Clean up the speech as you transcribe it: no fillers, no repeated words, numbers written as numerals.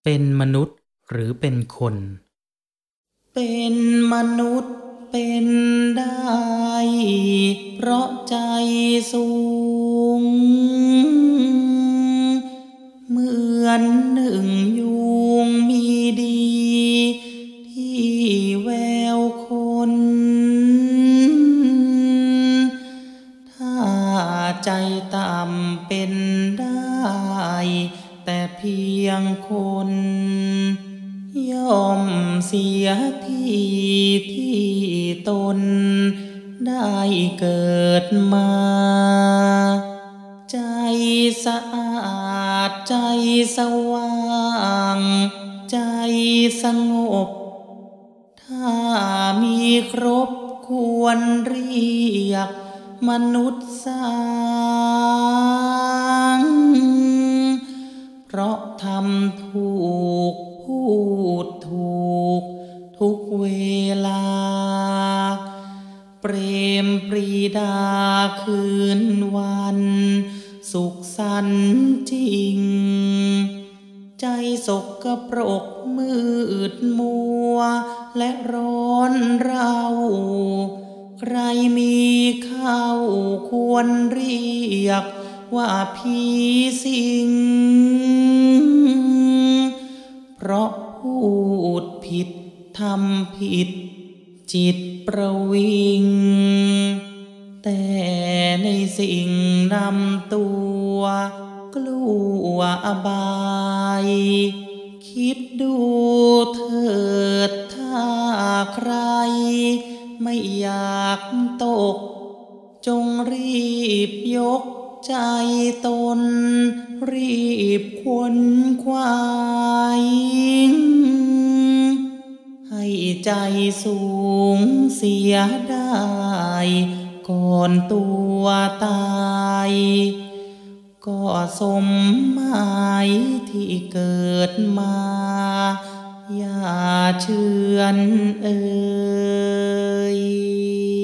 เป็นมนุษย์หรือเป็นคน เป็นมนุษย์เป็นได้เพราะใจสูงเหมือนหนึ่งยุงมีดีที่แววคนถ้าใจต่ำเป็นได้แต่เพียงคนย่อมเสียที่ตนได้เกิดมาใจสะอาดใจสว่างใจสงบถ้ามีครบควรเรียกมนุษย์สางเพราะทำถูกพูดถูกทุกเวลาเปรมปรีดาคืนวันสุขสันต์จริงใจสกปรกมืดมัวและร้อนเราใครมีเข้าควรเรียกว่าผีสิงเพราะพูดผิดทำผิดจิตประวิงแต่ในสิ่งนำตัวกลัวอบายคิดดูเถิดถ้าใครไม่อยากตกจงรีบยกใจตนรีบขวนขวายให้ใจสูงเสียได้ก่อนตัวตายก็สมหมายที่เกิดมาอย่าเชือนเอ่ย